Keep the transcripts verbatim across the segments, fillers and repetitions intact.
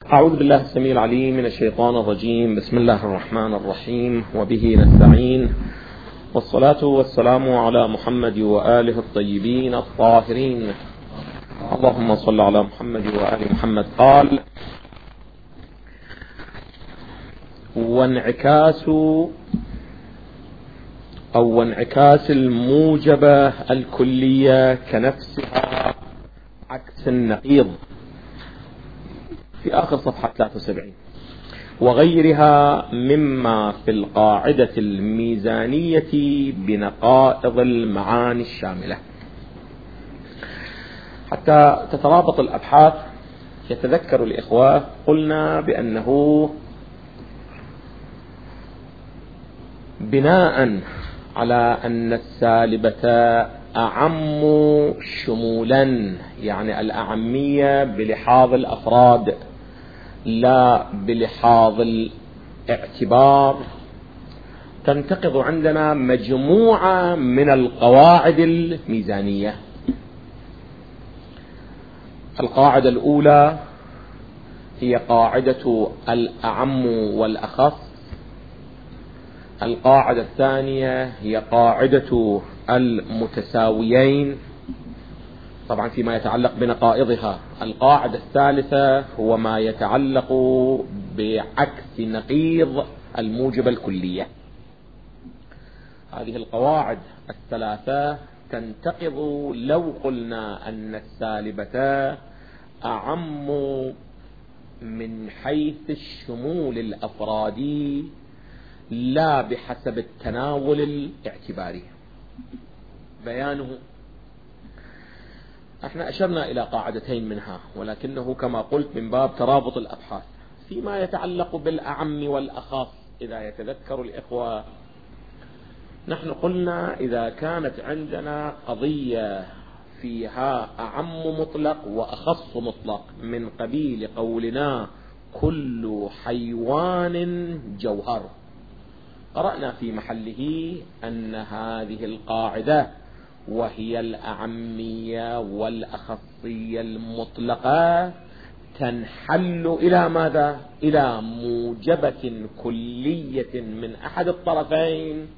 أعوذ بالله السميع العليم من الشيطان الرجيم. بسم الله الرحمن الرحيم، وبه نستعين، والصلاة والسلام على محمد وآله الطيبين الطاهرين. اللهم صل على محمد وآل محمد. قال: وانعكاس أو وانعكاس الموجبة الكلية كنفسها عكس النقيض، في آخر صفحة ثلاثة وسبعين، وغيرها مما في القاعدة الميزانية بنقائض المعاني الشاملة. حتى تترابط الأبحاث يتذكر الإخوة قلنا بأنه بناء على أن السالبة أعم شمولا، يعني الأعمية بلحاظ الأفراد لا بلحاظ الاعتبار، تنتقض عندنا مجموعة من القواعد الميزانية. القاعدة الأولى هي قاعدة الأعم والأخص. القاعدة الثانية هي قاعدة المتساويين، طبعا فيما يتعلق بنقائضها. القاعدة الثالثة هو ما يتعلق بعكس نقيض الموجبة الكلية. هذه القواعد الثلاثة تنتقض لو قلنا أن السالبة أعم من حيث الشمول الأفرادي لا بحسب التناول الاعتباري. بيانه: احنا أشرنا إلى قاعدتين منها، ولكنه كما قلت من باب ترابط الأبحاث. فيما يتعلق بالأعم والأخص، إذا يتذكر الإخوة، نحن قلنا إذا كانت عندنا قضية فيها أعم مطلق وأخص مطلق من قبيل قولنا كل حيوان جوهر، قرأنا في محله أن هذه القاعدة وهي الأعمية والأخصية المطلقة تنحل إلى ماذا؟ إلى موجبة كلية من أحد الطرفين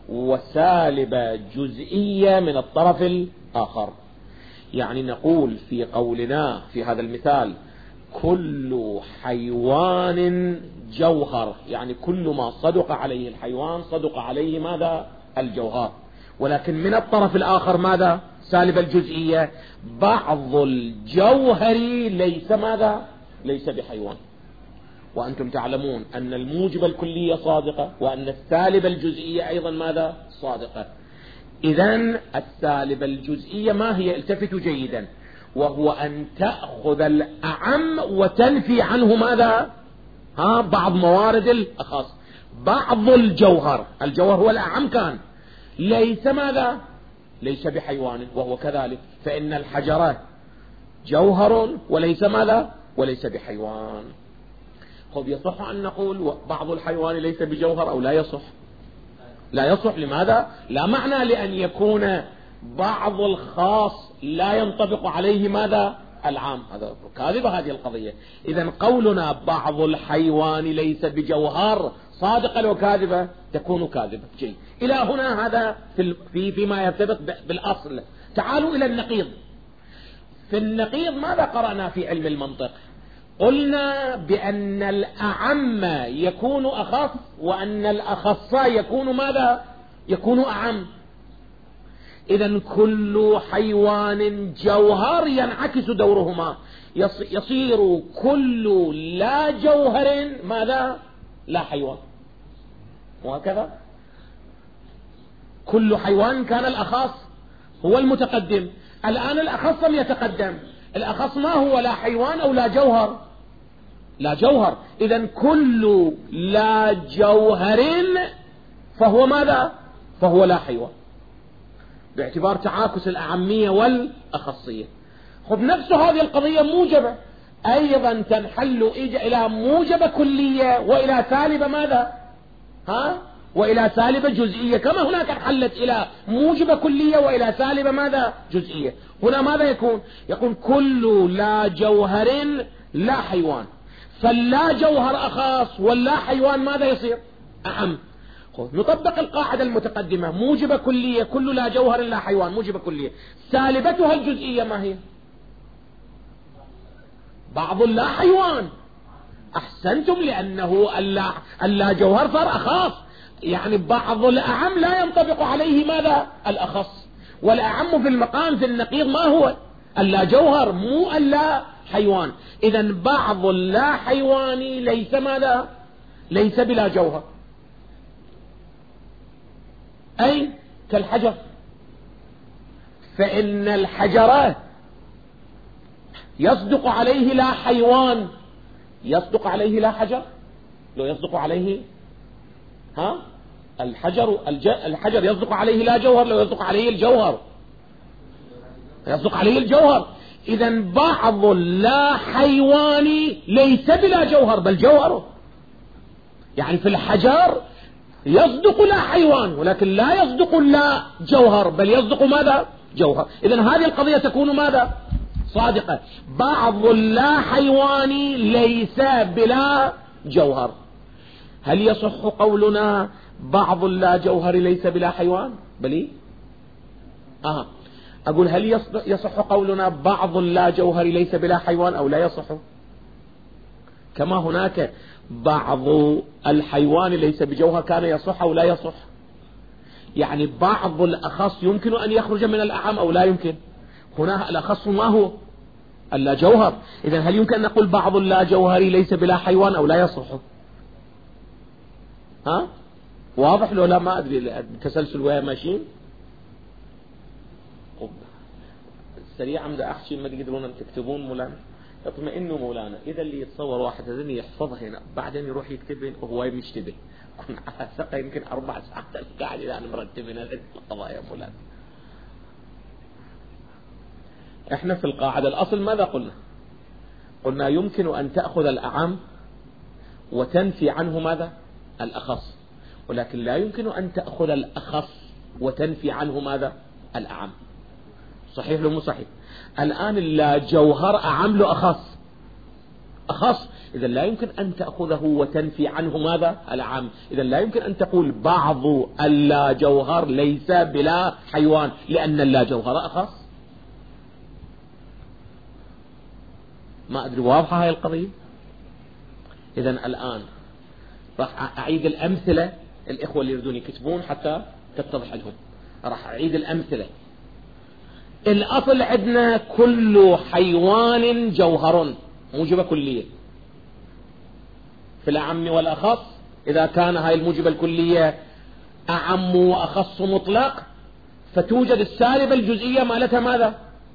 وسالبة جزئية من الطرف الآخر. يعني نقول في قولنا في هذا المثال كل حيوان جوهر، يعني كل ما صدق عليه الحيوان صدق عليه ماذا؟ الجوهر. ولكن من الطرف الآخر ماذا؟ سالب الجزئية. بعض الجوهر ليس ماذا؟ ليس بحيوان. وأنتم تعلمون أن الموجب الكلية صادقة، وأن السالب الجزئية أيضا ماذا؟ صادقة. إذن السالب الجزئية ما هي؟ التفتوا جيدا، وهو أن تأخذ الأعم وتنفي عنه ماذا؟ ها بعض موارد الأخص. بعض الجوهر، الجوهر هو الأعم، كان ليس ماذا؟ ليس بحيوان، وهو كذلك، فإن الحجرة جوهر وليس ماذا؟ وليس بحيوان. خب يصح أن نقول بعض الحيوان ليس بجوهر أو لا يصح؟ لا يصح. لماذا؟ لا معنى لأن يكون بعض الخاص لا ينطبق عليه ماذا؟ العام. هذا كاذبة هذه القضية. إذن قولنا بعض الحيوان ليس بجوهر صادقة لو كاذبة تكون كاذبة. جيد. إلى هنا هذا في فيما يرتبط بالأصل. تعالوا إلى النقيض. في النقيض ماذا قرأنا في علم المنطق؟ قلنا بأن الأعم يكون أخص، وأن الأخص يكون ماذا؟ يكون أعم. إذن كل حيوان جوهر ينعكس دورهما، يصير كل لا جوهر ماذا؟ لا حيوان. وهكذا كل حيوان كان الأخص هو المتقدم، الآن الأخص لم يتقدم. الأخص ما هو؟ لا حيوان أو لا جوهر؟ لا جوهر. إذن كل لا جوهر فهو ماذا؟ فهو لا حيوان، باعتبار تعاكس الأعمية والأخصية. خب نفس هذه القضية موجبة أيضا تنحل إلى موجبة كلية وإلى سالبة ماذا؟ ها؟ وإلى سالبة جزئية، كما هناك انحلت إلى موجبة كلية وإلى سالبة ماذا؟ جزئية. هنا ماذا يكون؟ يكون كل لا جوهر لا حيوان. فاللا جوهر أخص واللا حيوان ماذا يصير؟ أعم. نطبق القاعدة المتقدمة، موجبة كلية كل لا جوهر لا حيوان موجبة كلية، سالبتها الجزئية ما هي؟ بعض اللا حيوان. أحسنتم، لأنه اللا, اللا جوهر صار أخص، يعني بعض الأعم لا ينطبق عليه ماذا؟ الأخص. والأعم في المقام في النقيض ما هو؟ اللا جوهر مو اللا حيوان. إذن بعض اللا حيواني ليس ماذا؟ ليس بلا جوهر، أي كالحجر، فإن الحجر يصدق عليه لا حيوان، يصدق عليه لا حجر، لو يصدق عليه ها الحجر الج... الحجر يصدق عليه لا جوهر، لو يصدق عليه الجوهر يصدق عليه الجوهر. إذن بعض لا حيواني ليس بلا جوهر بل جوهره، يعني في الحجر يصدق لا حيوان ولكن لا يصدق لا جوهر بل يصدق ماذا؟ جوهر. إذن هذه القضية تكون ماذا؟ صادقة. بعض لا حيواني ليس بلا جوهر. هل يصح قولنا بعض لا جوهر ليس بلا حيوان؟ بلي آه. أقول هل يصح قولنا بعض لا جوهر ليس بلا حيوان أو لا يصح؟ كما هناك بعض الحيوان ليس بجوهر كان يصح أو لا يصح؟ يعني بعض الأخص يمكن أن يخرج من الأعم أو لا يمكن. هنا الأخص ما هو؟ اللا جوهر. إذن هل يمكن أن نقول بعض اللا جوهري ليس بلا حيوان أو لا يصح؟ ها؟ واضح لو لا؟ ما أدري التسلسل ويا ماشيين. سريعا بدي أحكي، ما تقدرون تكتبون مولانا؟ اطمئنوا مولانا. إذا اللي يتصور واحد هذا يحفظها هنا بعدين يروح يكتبين وهو يشتبه، كن على ثقة يمكن أربع ساعات قاعد إذا أنا مرتبين هذه القضايا مولانا. احنا في القاعدة الأصل ماذا قلنا؟ قلنا يمكن أن تأخذ الأعم وتنفي عنه ماذا؟ الأخص، ولكن لا يمكن أن تأخذ الأخص وتنفي عنه ماذا؟ الأعم. صحيح لو مو صحيح؟ الآن اللا جوهر أعم له أخص، أخص، إذا لا يمكن أن تأخذه وتنفي عنه ماذا؟ الأعم. إذا لا يمكن أن تقول بعض اللا جوهر ليس بلا حيوان لأن اللا جوهر أخص. ما أدري واضحة هاي القضية؟ إذا الآن راح أعيد الأمثلة، الإخوة اللي يريدون يكتبون حتى تتضح لهم، راح أعيد الأمثلة. الأصل عندنا كل حيوان جوهر موجبة كلية في الأعم والأخص. إذا كان هاي الموجبة الكلية أعم وأخص مطلق فتوجد السالبة الجزئية مالتها ماذا؟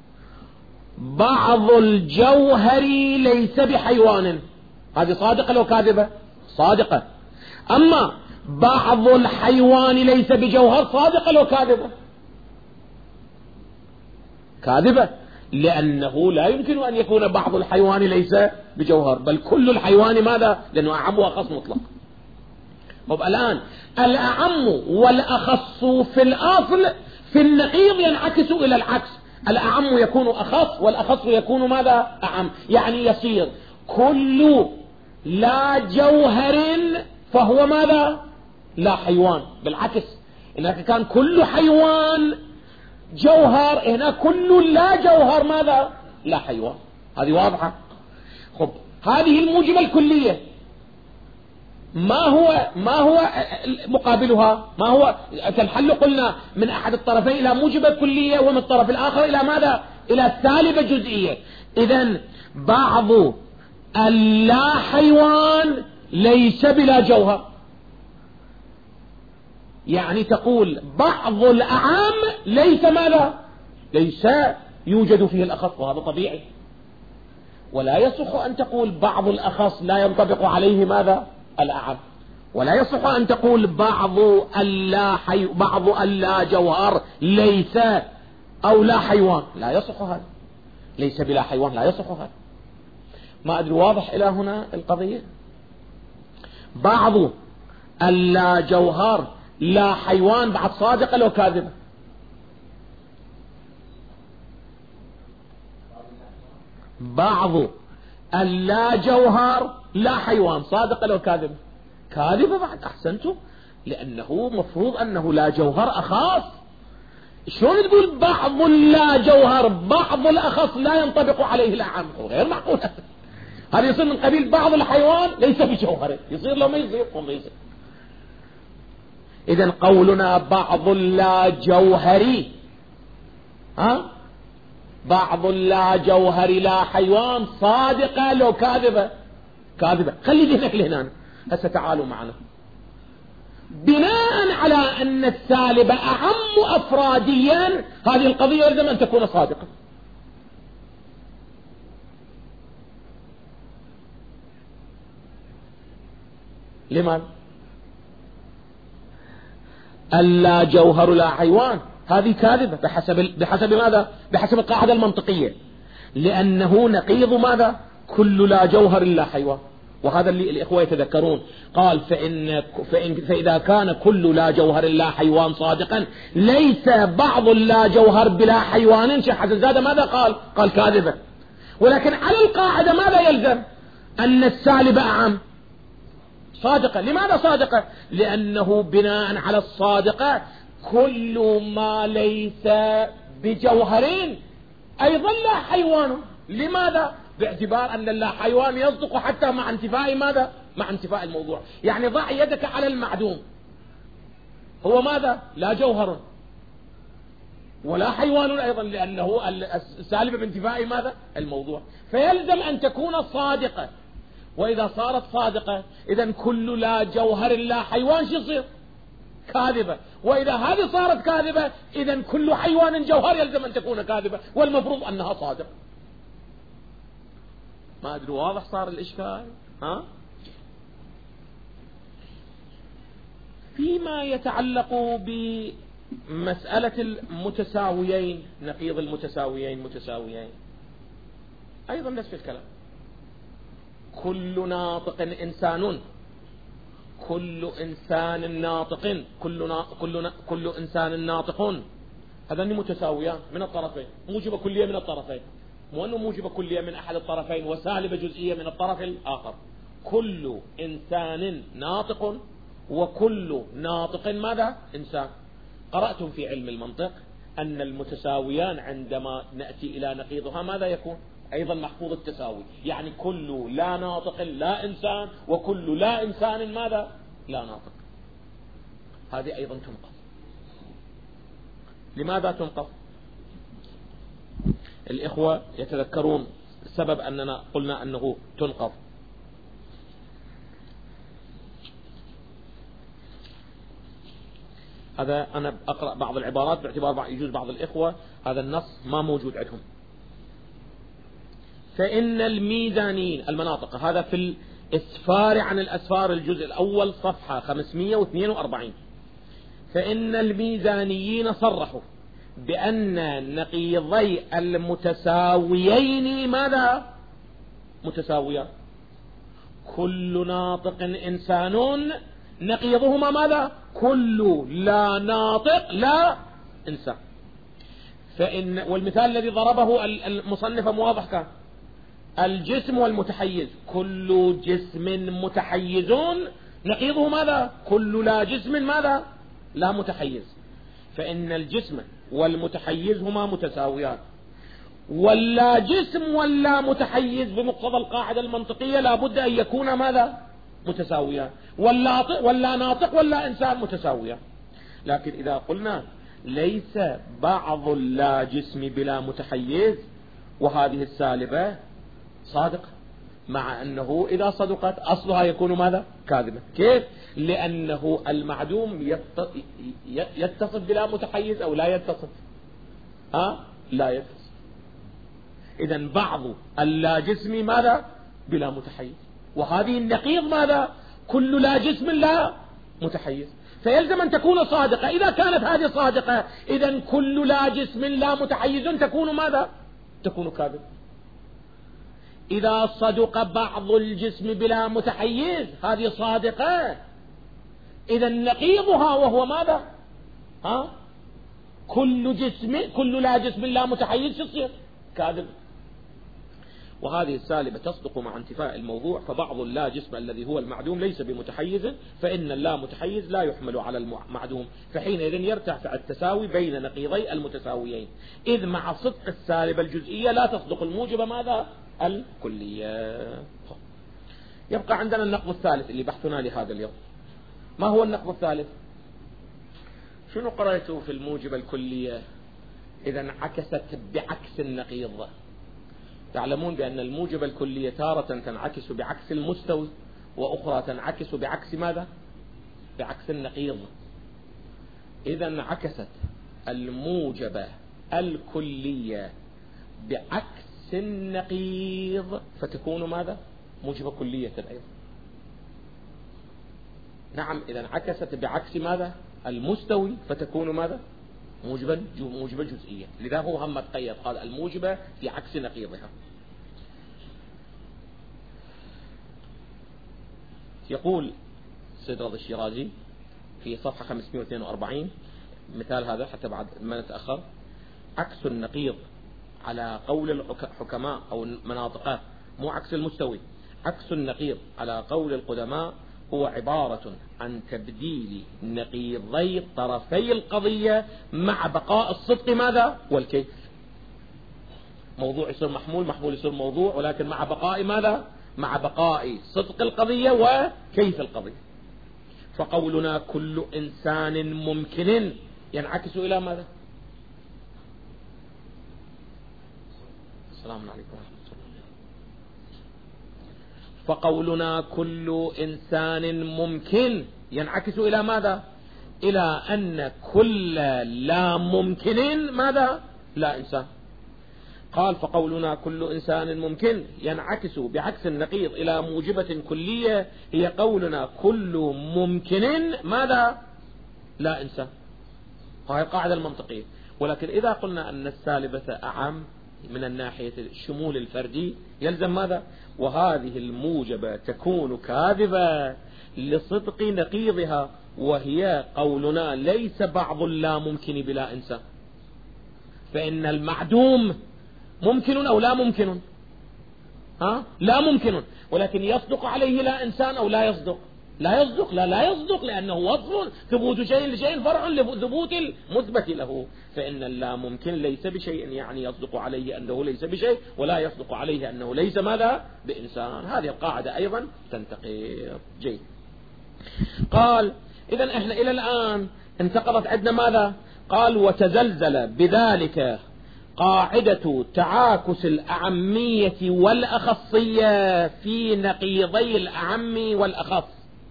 بعض الجوهر ليس بحيوان. هذه صادقة لو كاذبة؟ صادقة. أما بعض الحيوان ليس بجوهر صادقة لو كاذبة؟ كاذبة، لأنه لا يمكن أن يكون بعض الحيوان ليس بجوهر بل كل الحيوان ماذا؟ لأنه أعم وأخص مطلق. طب الآن الأعم والأخص في الأصل في النقيض ينعكس إلى العكس، الأعم يكون أخص والأخص يكون ماذا؟ أعم. يعني يصير كل لا جوهر فهو ماذا؟ لا حيوان. بالعكس، هناك كان كل حيوان جوهر، هنا كل لا جوهر ماذا؟ لا حيوان. هذه واضحة. خب هذه الموجبة الكلية ما هو ما هو مقابلها؟ ما هو الحل؟ قلنا من أحد الطرفين إلى موجبة كلية ومن الطرف الآخر إلى ماذا؟ إلى سالبة جزئية. إذن بعض اللا حيوان ليس بلا جوهر، يعني تقول بعض الأعام ليس ماذا؟ ليس يوجد فيه الأخص، وهذا طبيعي. ولا يصح أن تقول بعض الأخص لا ينطبق عليه ماذا؟ الأعم. ولا يصح أن تقول بعض اللا حي... بعض اللا جوهر ليس أو لا حيوان، لا يصح هذا. ليس بلا حيوان لا يصح هذا. ما أدري واضح إلى هنا القضية؟ بعض اللا جوهر لا حيوان بعد صادقة لو كاذبة؟ بعض اللا جوهر لا حيوان، صادقة لو كاذبة؟ كاذبة بعد. أحسنتم، لأنه مفروض أنه لا جوهر أخاص. شلون تقول بعض اللا جوهر، بعض الأخص لا ينطبق عليه الأعم؟ غير معقول. هذا يصير من قبيل بعض الحيوان ليس بجوهر، يصير لو ما يصير وما يصير. إذن قولنا بعض اللا جوهري، ها، بعض اللا جوهري لا حيوان، صادقة لو كاذبة؟ كاذبة. خلي ذهنك لهنا. هسه تعالوا معنا. بناء على أن السالبة أعم أفراديا، هذه القضية يلزم أن تكون صادقة. لماذا؟ اللا جوهر لا حيوان هذه كاذبة بحسب بحسب ماذا؟ بحسب القاعدة المنطقية، لأنه نقيض ماذا؟ كل لا جوهر لا حيوان. وهذا اللي الإخوة يتذكرون، قال فإن, فإن فإذا كان كل لا جوهر لا حيوان صادقا، ليس بعض اللا جوهر بلا حيوان. شيخ حسن زادة ماذا قال؟ قال كاذبة. ولكن على القاعدة ماذا يلزم؟ أن السالبة أعم، صادقة. لماذا صادقة؟ لأنه بناء على الصادقة كل ما ليس بجوهرين أيضا لا حيوان. لماذا؟ باعتبار أن اللا حيوان يصدق حتى مع انتفاء ماذا؟ مع انتفاء الموضوع. يعني ضع يدك على المعدوم، هو ماذا؟ لا جوهر ولا حيوان أيضا، لأنه السالبة بانتفاء ماذا؟ الموضوع. فيلزم أن تكون صادقة. وإذا صارت صادقة إذن كل لا جوهر لا حيوان شو يصير؟ كاذبة. وإذا هذه صارت كاذبة إذن كل حيوان جوهر يلزم أن تكون كاذبة، والمفروض أنها صادقة. ما أدري واضح صار الإشكال؟ ها؟ فيما يتعلق بمسألة المتساويين، نقيض المتساويين متساويين، أيضا نفس الكلام. كل ناطق إنسان، كل إنسان ناطق، كل نا... كل نا... كل إنسان ناطق، هذان متساويان من الطرفين، موجبة كلية من الطرفين، مو أنه موجبة كلية من أحد الطرفين وسالبة جزئية من الطرف الآخر. كل إنسان ناطق، وكل ناطق ماذا؟ إنسان. قرأتم في علم المنطق أن المتساويان عندما نأتي إلى نقيضها ماذا يكون؟ أيضا محفوظ التساوي، يعني كل لا ناطق لا إنسان، وكل لا إنسان ماذا؟ لا ناطق. هذه أيضا تنقض. لماذا تنقض؟ الإخوة يتذكرون السبب أننا قلنا أنه تنقض. هذا أنا أقرأ بعض العبارات باعتبار يجوز بعض الإخوة هذا النص ما موجود عندهم. فإن الميزانيين، المناطق، هذا في الإسفار عن الأسفار الجزء الأول صفحة خمسمائة واثنين وأربعين. فإن الميزانيين صرحوا بأن نقيضي المتساويين ماذا؟ متساويان. كل ناطق إنسان، نقيضهما ماذا؟ كل لا ناطق لا إنسان. فإن والمثال الذي ضربه المصنف واضح كان الجسم والمتحيز، كل جسم متحيزون، نقيضه ماذا؟ كل لا جسم ماذا؟ لا متحيز. فإن الجسم والمتحيز هما متساويان، ولا جسم ولا متحيز بمقتضى القاعدة المنطقية لا بد أن يكون ماذا؟ متساويان. ولا ولا ناطق ولا إنسان متساويان. لكن إذا قلنا ليس بعض اللا جسم بلا متحيز، وهذه السالبة صادقة، مع أنه إذا صدقت أصلها يكون ماذا؟ كاذبة. كيف؟ لأنه المعدوم يتصف بلا متحيز أو لا يتصف؟ ها؟ لا يتصف. إذن بعض اللا جسم ماذا؟ بلا متحيز، وهذه النقيض ماذا؟ كل لا جسم لا متحيز. فيلزم أن تكون صادقة. إذا كانت هذه صادقة إذن كل لا جسم لا متحيز تكون ماذا؟ تكون كاذبة. إذا صدق بعض الجسم بلا متحيز هذه صادقة، إذا نقيضها وهو ماذا؟ ها؟ كل جسم كل لا جسم لا متحيز يصير كاذب. وهذه السالبة تصدق مع انتفاء الموضوع، فبعض اللا جسم الذي هو المعدوم ليس بمتحيز، فإن اللا متحيز لا يحمل على المعدوم، فحينئذ يرتفع التساوي بين نقيضي المتساويين، إذ مع صدق السالبة الجزئية لا تصدق الموجبة ماذا؟ الكلية. يبقى عندنا النقض الثالث اللي بحثنا لهذا اليوم. ما هو النقض الثالث؟ شنو قرأته في الموجبة الكلية إذا انعكست بعكس النقيض؟ تعلمون بأن الموجبة الكلية تارة تنعكس بعكس المستوي، وأخرى تنعكس بعكس ماذا؟ بعكس النقيض. إذا انعكست الموجبة الكلية بعكس النقيض فتكون ماذا؟ موجبة كلية أيضا. نعم، إذا انعكست بعكس ماذا؟ المستوي فتكون ماذا؟ موجبة موجبة جزئية. لذا هو هم تقيد قال الموجبة في عكس نقيضها. يقول سيد رضا الشيرازي في صفحة خمسمائة واثنين وأربعين مثال هذا حتى بعد ما نتأخر: عكس النقيض على قول الحكماء أو مناطقات، مو عكس المستوي، عكس النقيض على قول القدماء هو عبارة عن تبديل نقيضي طرفي القضية مع بقاء الصدق ماذا؟ والكيف. موضوع يصير محمول، محمول يصير موضوع، ولكن مع بقاء ماذا؟ مع بقاء صدق القضية وكيف القضية. فقولنا كل إنسان ممكن ينعكس إلى ماذا؟ السلام عليكم ورحمة الله. فقولنا كل إنسان ممكن ينعكس إلى ماذا؟ إلى أن كل لا ممكن ماذا؟ لا إنسان. قال فقولنا كل إنسان ممكن ينعكس بعكس النقيض إلى موجبة كلية هي قولنا كل ممكن ماذا؟ لا إنسان. وهي القاعدة المنطقية. ولكن إذا قلنا أن السالبة أعم من الناحية الشمول الفردي يلزم ماذا؟ وهذه الموجبة تكون كاذبة لصدق نقيضها، وهي قولنا ليس بعض لا ممكن بلا إنسان، فإن المعدوم ممكن أو لا ممكن؟ ها؟ لا ممكن، ولكن يصدق عليه لا إنسان أو لا يصدق؟ لا يصدق. لا لا يصدق لأنه وصف ثبوت شيء لشيء فرع لثبوت المثبت له، فإن اللا ممكن ليس بشيء يعني يصدق عليه أنه ليس بشيء، ولا يصدق عليه أنه ليس ماذا؟ بإنسان. هذه القاعدة أيضا تنتقض. جيد. قال إذن إحنا إلى الآن انتقضت عندنا ماذا؟ قال وتزلزل بذلك قاعدة تعاكس الأعمية والأخصية في نقيضي الأعم والأخص،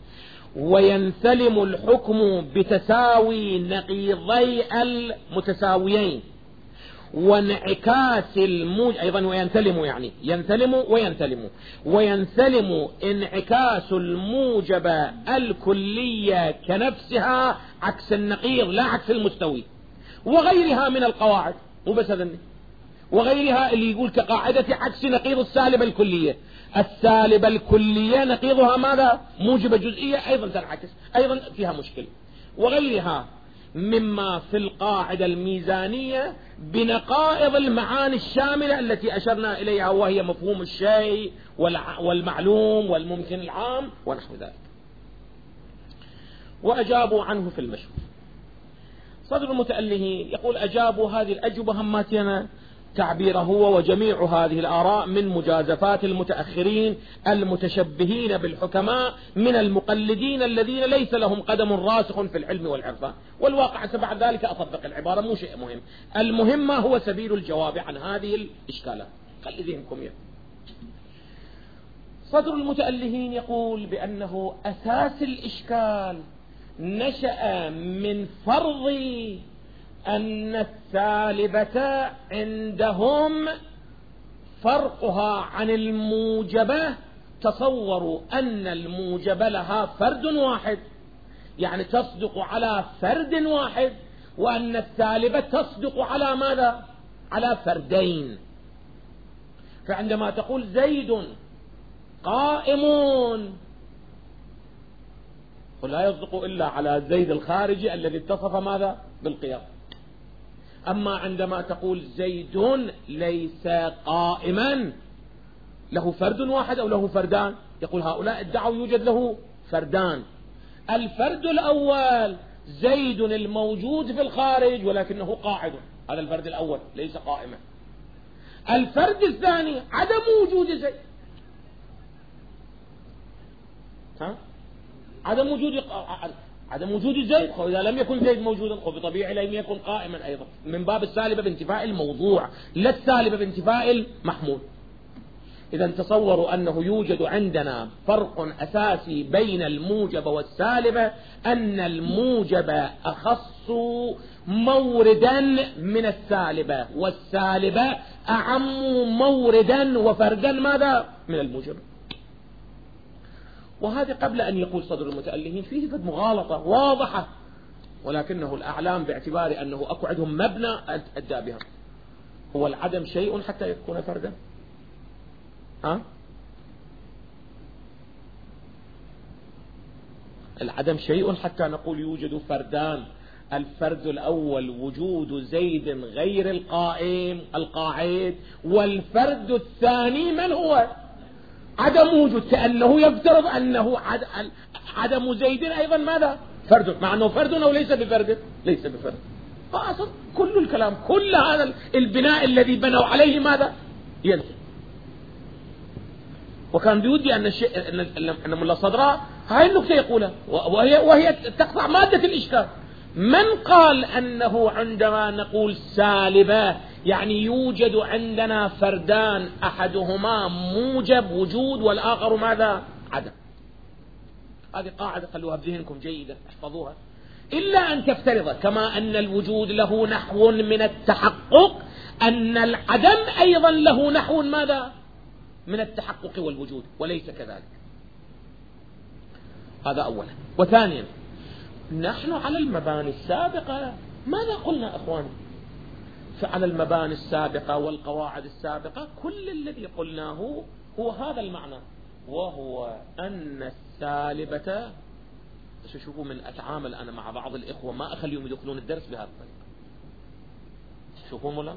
وينسلم الحكم بتساوي نقيضي المتساويين وانعكاس الموج أيضا وينسلم يعني ينسلم وينسلم وينسلم انعكاس الموجبة الكلية كنفسها عكس النقيض لا عكس المستوي، وغيرها من القواعد. وبس هذا وغيرها اللي يقول كقاعدة عكس نقيض السالبة الكلية. السالبة الكلية نقيضها ماذا؟ موجبة جزئية أيضا تنعكس، أيضا فيها مشكلة. وغيرها مما في القاعدة الميزانية بنقائض المعاني الشاملة التي أشرنا إليها، وهي مفهوم الشيء والمعلوم والممكن العام ونحو ذلك. وأجابوا عنه في المشهور. صدر المتأله يقول أجابوا هذه الأجوبة هماتنا تعبير هو وجميع هذه الآراء من مجازفات المتأخرين المتشبهين بالحكماء من المقلدين الذين ليس لهم قدم راسخ في العلم والعرفان. والواقع بعد ذلك أطبق العبارة، مو شيء مهم، المهم ما هو سبيل الجواب عن هذه الإشكالات. خلي ذهنكم يا. صدر المتألهين يقول بأنه أساس الإشكال نشأ من فرض أن السالبة عندهم فرقها عن الموجبة، تصوروا أن الموجبة لها فرد واحد، يعني تصدق على فرد واحد، وأن السالبة تصدق على ماذا؟ على فردين. فعندما تقول زيد قائمون ولا يصدق إلا على زيد الخارجي الذي اتصف ماذا؟ بالقيام. أما عندما تقول زيد ليس قائما له فرد واحد أو له فردان؟ يقول هؤلاء ادعوا يوجد له فردان. الفرد الأول زيد الموجود في الخارج ولكنه قاعد، هذا الفرد الأول ليس قائما. الفرد الثاني عدم وجود زيد، ها؟ عدم وجود عدم وجود زيد، إذا لم يكن زيد موجودا فبطبيعي لم يكن قائما أيضا، من باب السالبة بانتفاء الموضوع لا السالبة بانتفاء المحمول. إذا تصوروا أنه يوجد عندنا فرق أساسي بين الموجب والسالبة، أن الموجب أخص موردا من السالبة، والسالبة أعم موردا وفردا ماذا من الموجب. وهذا قبل أن يقول صدر المتألهين فيه قد مغالطة واضحة، ولكنه الأعلام باعتبار أنه أكو عندهم مبنى أدى بها. هو العدم شيء حتى يكون فردا؟ ها؟ العدم شيء حتى نقول يوجد فردان. الفرد الأول وجود زيد غير القائم القاعد، والفرد الثاني من هو؟ عدم وجود، كأنه يفترض أنه عدم زيد أيضا ماذا؟ فرد، مع أنه فرد أو ليس بفرد؟ ليس بفرد. فأصل كل الكلام كل هذا البناء الذي بنوا عليه ماذا؟ ينزل. وكان بودي أن الشيء أن ملا صدراء هاي النقطة يقولها، وهي وهي تقطع مادة الإشكال. من قال أنه عندما نقول سالبة يعني يوجد عندنا فردان أحدهما موجب وجود والآخر ماذا؟ عدم. هذه قاعدة خلوها بذهنكم جيدة احفظوها. إلا أن تفترض كما أن الوجود له نحو من التحقق أن العدم أيضا له نحو ماذا؟ من التحقق والوجود، وليس كذلك. هذا أولا. وثانيا نحن على المباني السابقة ماذا قلنا أخواني؟ فعلى المباني السابقة والقواعد السابقة كل الذي قلناه هو هذا المعنى، وهو أن السالبة، شوفوا من أتعامل أنا مع بعض الإخوة ما أخليهم يدخلون الدرس بهذا الطريقة. شوفوا مولا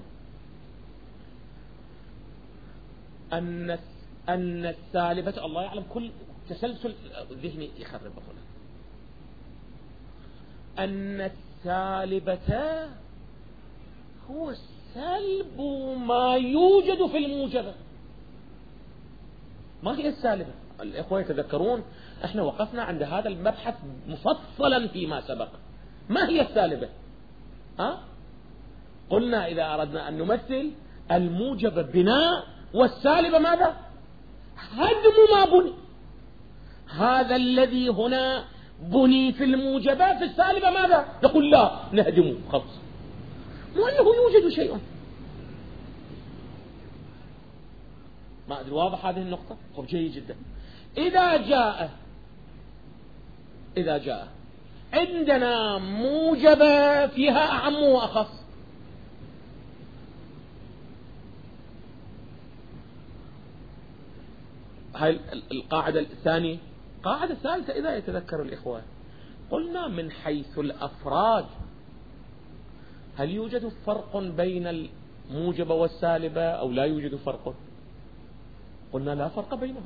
أن أن السالبة، الله يعلم كل تسلسل ذهني يخرب أخونا، أن السالبة هو سلب ما يوجد في الموجبة. ما هي السالبة؟ الإخوة يتذكرون احنا وقفنا عند هذا المبحث مفصلا فيما سبق. ما هي السالبة؟ ها؟ قلنا إذا أردنا أن نمثل الموجب بناء والسالبة ماذا؟ هدم ما بني. هذا الذي هنا بني في الموجبات في السالبة ماذا؟ نقول لا نهدمه خلص، مو أنه يوجد شيء. ما أدري واضح هذه النقطة؟ طب جيد جدا. إذا جاء إذا جاء عندنا موجبة فيها أعم وأخص، هاي القاعدة الثانية. قاعدة ثالثة إذا يتذكر الإخوان قلنا من حيث الأفراد هل يوجد فرق بين الموجبة والسالبة أو لا يوجد فرق؟ قلنا لا فرق بينهم،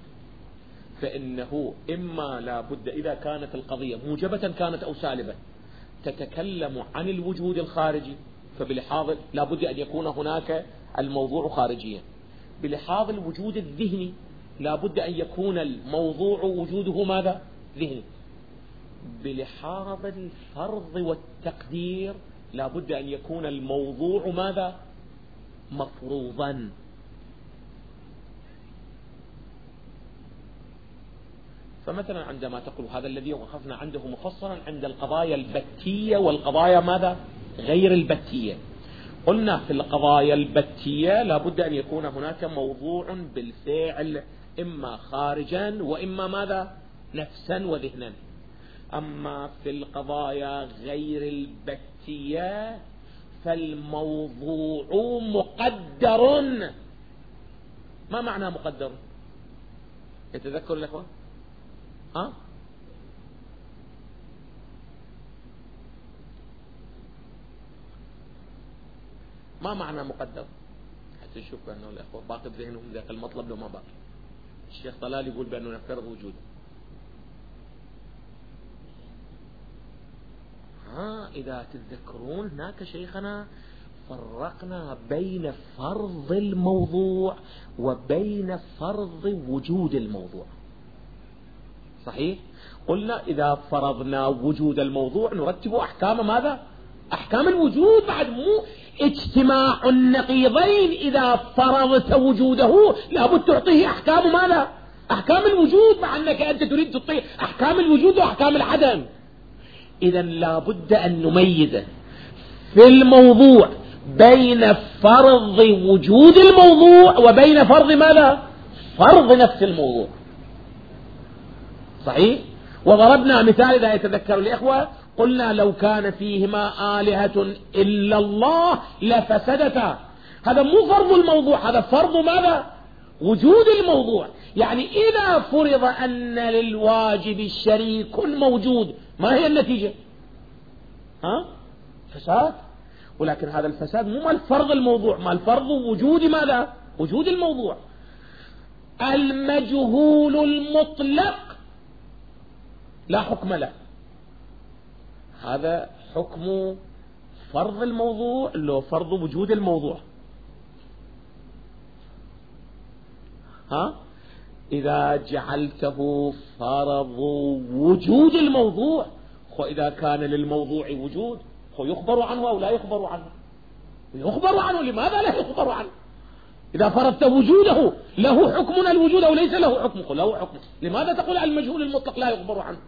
فإنه إما لا بد إذا كانت القضية موجبة كانت أو سالبة تتكلم عن الوجود الخارجي، فبلحاظ لا بد أن يكون هناك الموضوع خارجيا. بلحاظ الوجود الذهني لا بد أن يكون الموضوع وجوده ماذا؟ ذهني. بلحاظ الفرض والتقدير لا بد أن يكون الموضوع ماذا؟ مفروضا. فمثلا عندما تقول هذا الذي وقفنا عنده مفصلا عند القضايا البتية والقضايا ماذا؟ غير البتية. قلنا في القضايا البتية لا بد أن يكون هناك موضوع بالفعل إما خارجا وإما ماذا؟ نفسا وذهنا. أما في القضايا غير البتية فالموضوع مقدر. ما معنى مقدر؟ يتذكر الأخوة؟ ها؟ ما معنى مقدر؟ نشوف بأنه الإخوة باقي بذهنهم ذاك المطلب لو ما باقي. الشيخ طلال يقول بأنه نفترض وجوده. ها إذا تتذكرون هناك شيخنا فرقنا بين فرض الموضوع وبين فرض وجود الموضوع. صحيح؟ قلنا إذا فرضنا وجود الموضوع نرتب أحكام ماذا؟ أحكام الوجود، بعد مو اجتماع النقيضين. إذا فرضت وجوده لابد تعطيه أحكام ماذا؟ أحكام الوجود، مع أنك أنت تريد تعطيه أحكام الوجود وأحكام العدم. إذا لابد أن نميز في الموضوع بين فرض وجود الموضوع وبين فرض ماذا؟ فرض نفس الموضوع. صحيح؟ وضربنا مثال إذا يتذكر الإخوة، قلنا لو كان فيهما آلهة إلا الله لفسدتا. هذا مو فرض الموضوع، هذا فرض ماذا؟ وجود الموضوع. يعني إذا فرض أن للواجب الشريك موجود، ما هي النتيجة؟ ها؟ فساد. ولكن هذا الفساد مو مال فرض الموضوع، مال فرض وجود ماذا؟ وجود الموضوع. المجهول المطلق لا حكم له، هذا حكم فرض الموضوع لو فرض وجود الموضوع. ها؟ إذا جعلته فرض وجود الموضوع، وإذا كان للموضوع وجود يخبر عنه أو لا يخبر عنه؟ يخبر عنه. لماذا لا يخبر عنه؟ إذا فرضت وجوده له حكم الوجود أو ليس له حكم؟ له حكم. لماذا تقول على المجهول المطلق لا يخبر عنه؟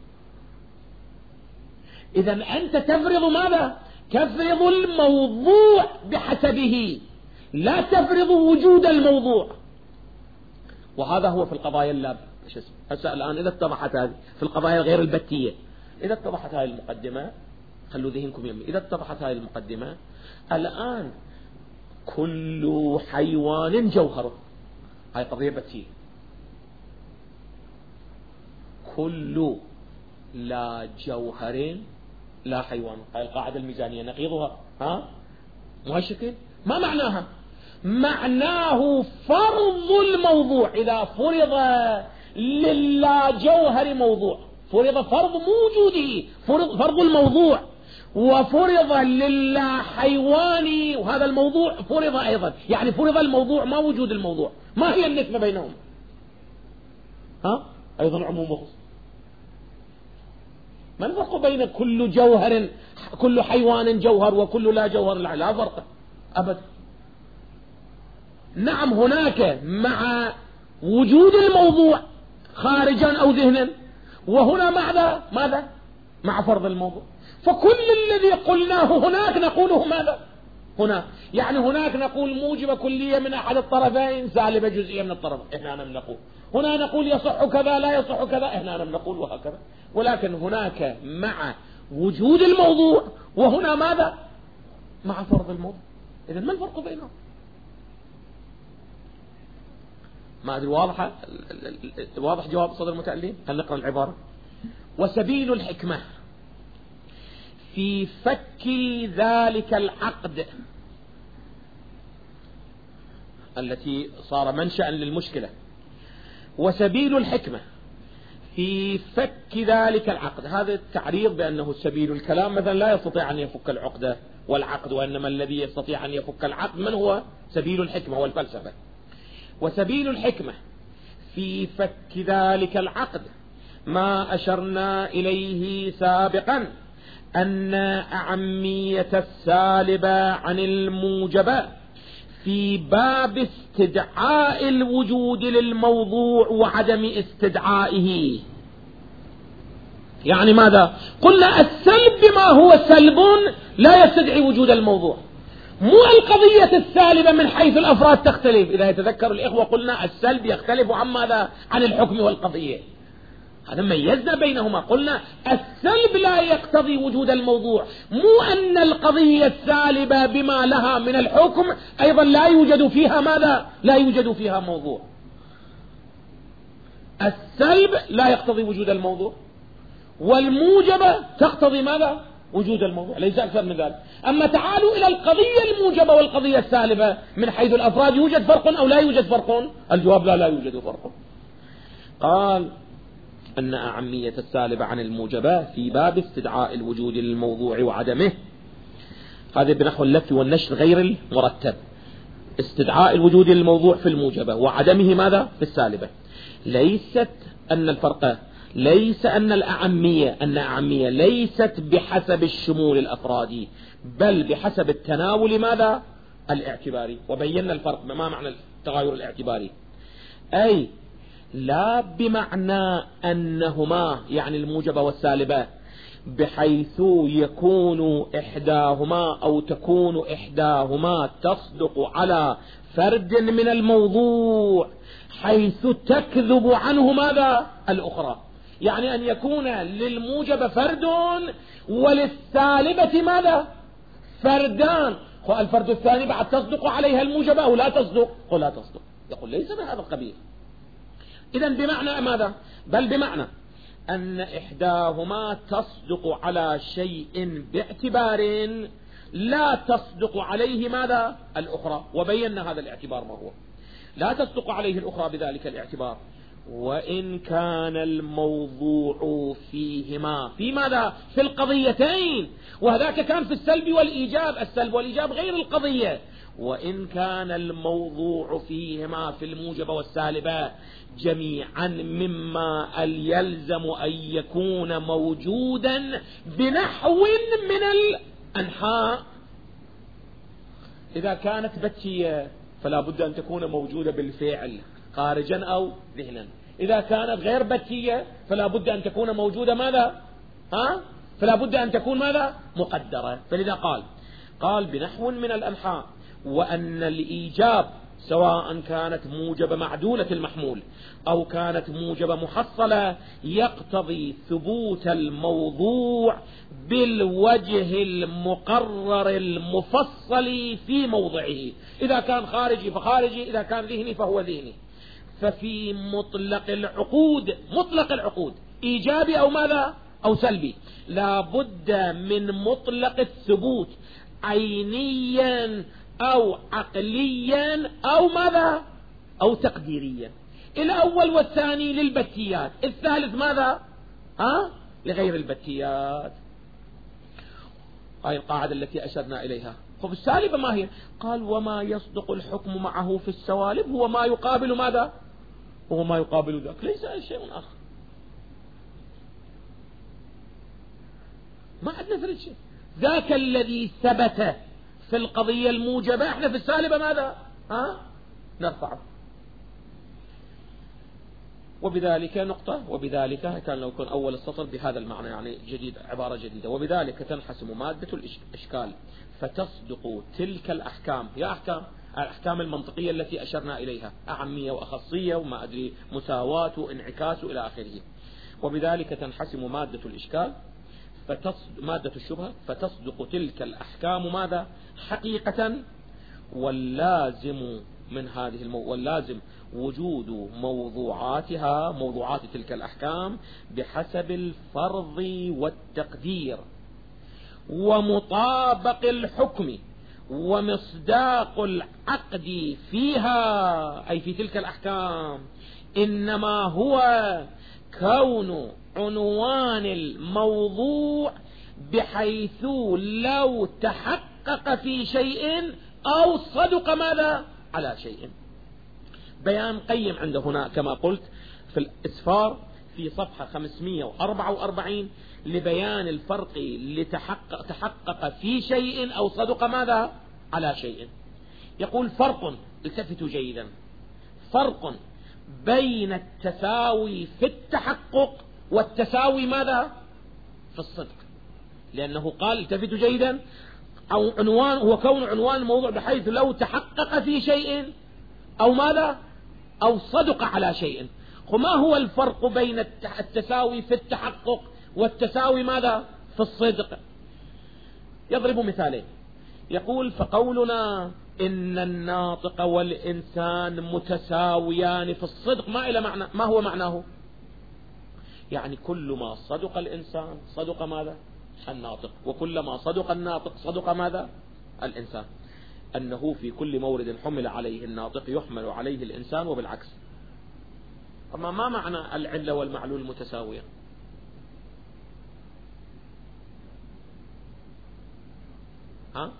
إذا أنت تفرض ماذا؟ تفرض الموضوع بحسبه، لا تفرض وجود الموضوع. وهذا هو في القضايا اللاب. هسه الآن إذا اتضحت هذه في القضايا غير البتية، إذا اتضحت هذه المقدمة، خلوا ذهنكم يمي، إذا اتضحت هذه المقدمة، الآن كل حيوان جوهره، هاي قضية بتية. كل لا جوهر لا حيوان، هاي القاعدة الميزانية نقيضها. ها؟ مو هالشكل؟ ما معناها؟ معناه فرض الموضوع. إذا فرض للا جوهر موضوع، فرض فرض موجوده، فرض, فرض الموضوع، وفرض للا حيواني، وهذا الموضوع فرض أيضا. يعني فرض الموضوع ما وجود الموضوع. ما هي النسبة بينهم؟ ها؟ أيضا عموم وخصوص. ما الفرق بين كل جوهر، كل حيوان جوهر وكل لا جوهر لا؟ لا فرق أبدا. نعم هناك مع وجود الموضوع خارجا أو ذهنا، وهنا ماذا؟ ماذا؟ مع فرض الموضوع. فكل الذي قلناه هناك نقوله ماذا؟ هنا. يعني هناك نقول موجب كلية من أحد الطرفين، سالبة جزئية من الطرف، إحنا نقول. هنا نقول يصح كذا لا يصح كذا، إحنا نقول، وهكذا. ولكن هناك مع وجود الموضوع، وهنا ماذا؟ مع فرض الموضوع. إذا ما الفرق بينهم؟ ما أدري واضحة؟ واضح جواب صدر المتألين؟ هل نقرأ العبارة؟ وسبيل الحكمة في فك ذلك العقد التي صار منشأ للمشكلة. وسبيل الحكمة في فك ذلك العقد، هذا التعريض بأنه سبيل الكلام مثلا لا يستطيع أن يفك العقدة والعقد، وإنما الذي يستطيع أن يفك العقد من هو؟ سبيل الحكمة والفلسفة. وسبيل الحكمة في فك ذلك العقد ما أشرنا إليه سابقا، أن أعمية السالبة عن الموجبة في باب استدعاء الوجود للموضوع وعدم استدعائه. يعني ماذا؟ قلنا السلب بما هو سلب لا يستدعي وجود الموضوع. مو القضية السالبة من حيث الأفراد تختلف. إذا يتذكر الإخوة قلنا السلب يختلف عن ماذا؟ عن الحكم والقضية. هذا ميزنا بينهما. قلنا السلب لا يقتضي وجود الموضوع، مو أن القضية السالبة بما لها من الحكم أيضا لا يوجد فيها ماذا؟ لا يوجد فيها موضوع. السلب لا يقتضي وجود الموضوع، والموجبة تقتضي ماذا؟ وجود الموضوع، ليس أكثر من ذلك. أما تعالوا إلى القضية الموجبة والقضية السالبة من حيث الأفراد، يوجد فرق أو لا يوجد فرق؟ الجواب لا، لا يوجد فرق. قال أن أعمية السالبة عن الموجبة في باب استدعاء الوجود للموضوع وعدمه، هذا بنحو اللف والنشر غير المرتب. استدعاء الوجود للموضوع في الموجبة وعدمه ماذا؟ في السالبة. ليست أن الفرق ليس أن الأعمية أن أعمية ليست بحسب الشمول الأفرادي، بل بحسب التناول ماذا؟ الاعتباري. وبينا الفرق، ما معنى التغاير الاعتباري؟ أي لا بمعنى أنهما يعني الموجبة والسالبة بحيث يكون إحداهما أو تكون إحداهما تصدق على فرد من الموضوع حيث تكذب عنه ماذا؟ الأخرى. يعني أن يكون للموجب فرد وللسالبة ماذا؟ فردان. الفرد الثاني بعد تصدق عليها الموجبة أو لا تصدق؟ قل لا تصدق. يقول ليس من هذا القبيل. إذن بمعنى ماذا؟ بل بمعنى أن إحداهما تصدق على شيء باعتبار لا تصدق عليه ماذا؟ الأخرى. وبينا هذا الاعتبار ما هو. لا تصدق عليه الأخرى بذلك الاعتبار، وإن كان الموضوع فيهما في ماذا؟ في القضيتين. وهذاك كان في السلب والإيجاب، السلب والإيجاب غير القضية. وإن كان الموضوع فيهما في الموجب والسالبة جميعا مما يلزم أن يكون موجودا بنحو من الأنحاء. إذا كانت بتية فلا بد أن تكون موجودة بالفعل خارجا أو ذهنا. إذا كانت غير بتية فلا بد أن تكون موجودة ماذا؟ ها؟ فلا بد أن تكون ماذا؟ مقدرة. فلذا قال قال بنحو من الأنحاء، وأن الإيجاب سواء كانت موجبة معدولة المحمول أو كانت موجبة محصلة يقتضي ثبوت الموضوع بالوجه المقرر المفصل في موضعه. إذا كان خارجي فخارجي، إذا كان ذهني فهو ذهني. ففي مطلق العقود مطلق العقود إيجابي أو ماذا؟ أو سلبي، لا بد من مطلق الثبوت عينيا أو عقليا أو ماذا؟ أو تقديريا. الأول والثاني للبتيات، الثالث ماذا؟ ها؟ لغير البتيات. هاي القاعدة التي أشرنا إليها. خب السالبة ما هي؟ قال وما يصدق الحكم معه في السوالب هو ما يقابل ماذا؟ هو ما يقابل ذاك، ليس أي شيء آخر. ما عندنا فرد شيء. ذاك الذي ثبت في القضية الموجبة احنا في السالبة ماذا؟ ها؟ نرفعه. وبذلك نقطة، وبذلك كان لو يكون أول السطر بهذا المعنى يعني جديد، عبارة جديدة. وبذلك تنحسم مادة الإشكال فتصدق تلك الأحكام. يا أحكام الأحكام المنطقية التي أشرنا إليها، أعمية وأخصية وما أدري مساواة وانعكاس إلى آخره. وبذلك تنحسم مادة الإشكال فتصدق مادة الشبهة فتصدق تلك الأحكام ماذا؟ حقيقة. واللازم من هذه المو... واللازم وجود موضوعاتها موضوعات تلك الأحكام بحسب الفرض والتقدير ومطابق الحكم ومصداق العقد فيها، أي في تلك الأحكام، إنما هو كون عنوان الموضوع بحيث لو تحقق في شيء أو صدق ماذا؟ على شيء. بيان قيم عنده هنا كما قلت في الإسفار في صفحة خمسمائة وأربعة وأربعين لبيان الفرق اللي تحقق, تحقق في شيء أو صدق ماذا؟ على شيء. يقول فرق، التفتوا جيدا، فرق بين التساوي في التحقق والتساوي ماذا؟ في الصدق. لأنه قال التفتوا جيدا أو عنوان هو كون عنوان الموضوع بحيث لو تحقق في شيء أو ماذا؟ أو صدق على شيء. وما هو الفرق بين التساوي في التحقق والتساوي ماذا؟ في الصدق. يضرب مثالين، يقول فقولنا إن الناطق والإنسان متساويان في الصدق ما إلى معنى، ما هو معناه؟ يعني كل ما صدق الإنسان صدق ماذا؟ الناطق، وكلما صدق الناطق صدق ماذا؟ الإنسان، أنه في كل مورد حمل عليه الناطق يحمل عليه الإنسان وبالعكس. أما ما معنى العلة والمعلول المتساوية؟ ها؟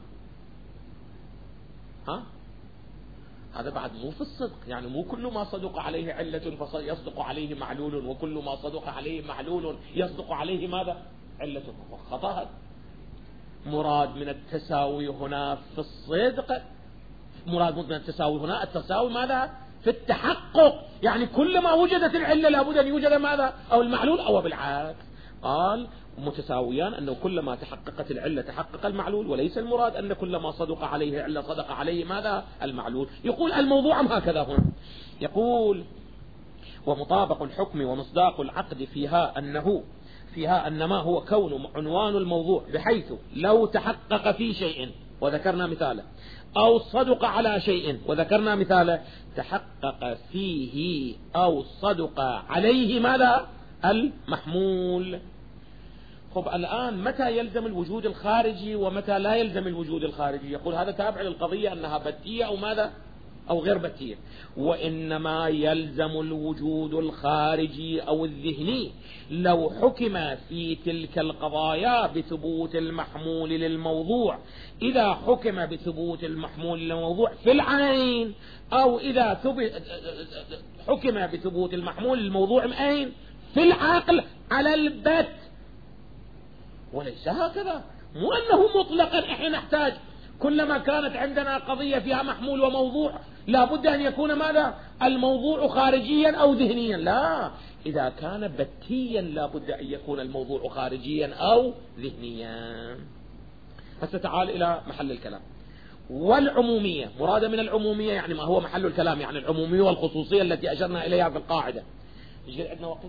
ها؟ هذا بعد مو في الصدق، يعني مو كل ما صدق عليه علة فيصدق عليه معلول، وكل ما صدق عليه معلول يصدق عليه ماذا؟ علة. خطأ. مراد من التساوي هنا في الصدق، مراد من التساوي هنا التساوي ماذا؟ في التحقق، يعني كلما وجدت العلة لابد أن يوجد ماذا؟ أو المعلول أو بالعكس. قال متساويان أنه كلما تحققت العلة تحقق المعلول، وليس المراد أن كلما صدق عليه علة صدق عليه ماذا؟ المعلول. يقول الموضوع هكذا هنا، يقول ومطابق الحكم ومصداق العقد فيها أنه فيها أن ما هو كون عنوان الموضوع بحيث لو تحقق في شيء وذكرنا مثاله، أو صدق على شيء وذكرنا مثاله، تحقق فيه أو صدق عليه ماذا؟ المحمول. خب الآن متى يلزم الوجود الخارجي ومتى لا يلزم الوجود الخارجي؟ يقول هذا تابع للقضية أنها بتية أو ماذا؟ أو غير بتية. وإنما يلزم الوجود الخارجي أو الذهني لو حكم في تلك القضايا بثبوت المحمول للموضوع، إذا حكم بثبوت المحمول للموضوع في العين، أو إذا حكم بثبوت المحمول للموضوع أين؟ في العقل على البت. وليس هكذا، مو أنه مطلقا إحنا نحتاج كلما كانت عندنا قضية فيها محمول وموضوع لابد أن يكون ماذا؟ الموضوع خارجيا أو ذهنيا. لا، إذا كان بتيا لابد أن يكون الموضوع خارجيا أو ذهنيا. فستعال إلى محل الكلام. والعمومية، مراد من العمومية يعني ما هو محل الكلام، يعني العمومية والخصوصية التي أشرنا إليها في القاعدة. يجي عندنا وقت.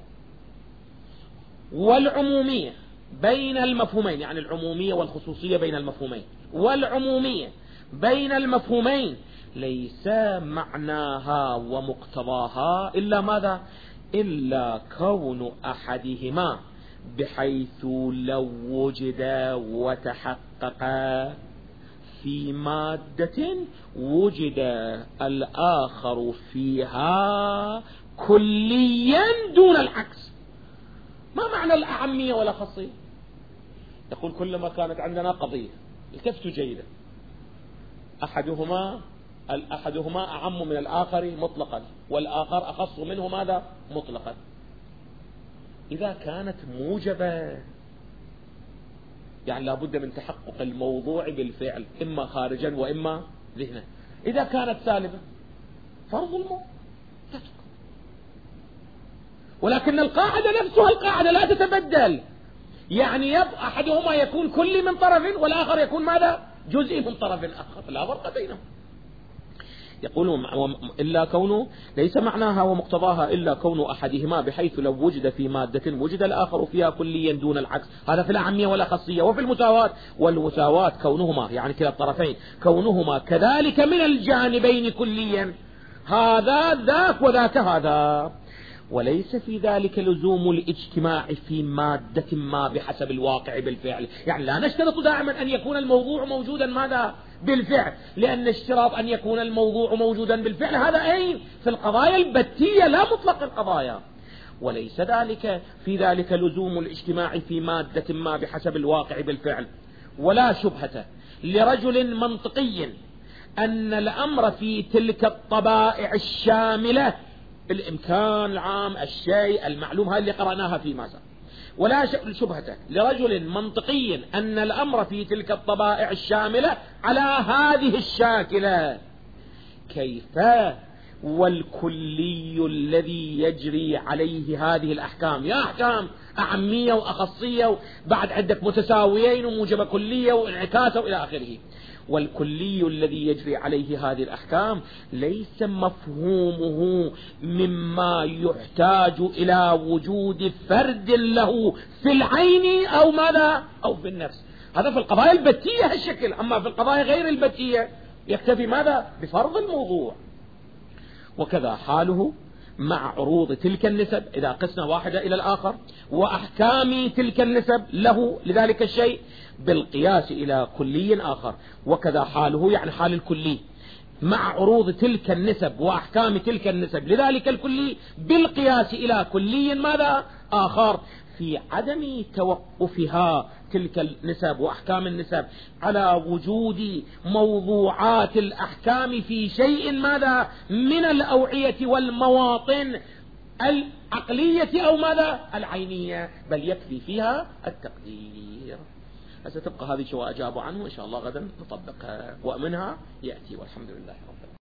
والعمومية بين المفهومين، يعني العمومية والخصوصية بين المفهومين، والعمومية بين المفهومين ليس معناها ومقتضاها إلا ماذا؟ إلا كون أحدهما بحيث لو وجد وتحقق في مادة وجد الآخر فيها كليا دون العكس. ما معنى الأعمية ولا خاصية؟ يقول كلما كانت عندنا قضية التفتوا جيدا، أحدهما الأحدهما أعم من الآخر مطلقا، والآخر أخص منه ماذا؟ مطلقا. إذا كانت موجبة يعني لابد من تحقق الموضوع بالفعل إما خارجا وإما ذهنا. إذا كانت سالبة فرض الموت. ولكن القاعدة نفسها القاعدة لا تتبدل، يعني يبقى أحدهما يكون كلي من طرف والآخر يكون ماذا؟ جزئي من طرف آخر، لا فرق بينهم. يقول إلا كونه ليس معناها ومقتضاها إلا كون أحدهما بحيث لو وجد في مادة وجد الآخر فيها كليا دون العكس. هذا في الأعمية ولا خاصية. وفي المساواة، والمساواة كونهما يعني كلا الطرفين كونهما كذلك من الجانبين كليا، هذا ذاك وذاك هذا. وليس في ذلك لزوم الاجتماع في مادة ما بحسب الواقع بالفعل، يعني لا نشترط دائما أن يكون الموضوع موجودا ماذا؟ بالفعل، لأن اشتراط أن يكون الموضوع موجودا بالفعل هذا أين؟ في القضايا البتية لا مطلق القضايا. وليس ذلك في ذلك لزوم الاجتماع في مادة ما بحسب الواقع بالفعل. ولا شبهة لرجل منطقي أن الأمر في تلك الطبائع الشاملة الإمكان العام الشيء المعلوم، هذه اللي قرأناها في ماذا. ولا شبهة لرجل منطقي أن الأمر في تلك الطبائع الشاملة على هذه الشاكلة. كيف والكلي الذي يجري عليه هذه الأحكام؟ يا أحكام أعمية وأخصية، بعد عندك متساويين وموجبة كلية وانعكاسة وإلى آخره. والكلي الذي يجري عليه هذه الأحكام ليس مفهومه مما يحتاج إلى وجود فرد له في العين أو ماذا؟ أو في النفس. هذا في القضايا البتية هالشكل. أما في القضايا غير البتية يكتفي ماذا؟ بفرض الموضوع. وكذا حاله مع عروض تلك النسب إذا قسنا واحدة إلى الآخر، وأحكام تلك النسب له لذلك الشيء بالقياس إلى كلي آخر، وكذا حاله يعني حال الكلي مع عروض تلك النسب وأحكام تلك النسب لذلك الكلي بالقياس إلى كلي ماذا آخر، في عدم توقفها تلك النسب وأحكام النسب على وجود موضوعات الأحكام في شيء ماذا من الأوعية والمواطن العقلية أو ماذا العينية، بل يكفي فيها التقدير. ستبقى هذه شو أجابوا عنه إن شاء الله غدا نطبقها، ومنها يأتي والحمد لله رب العالمين.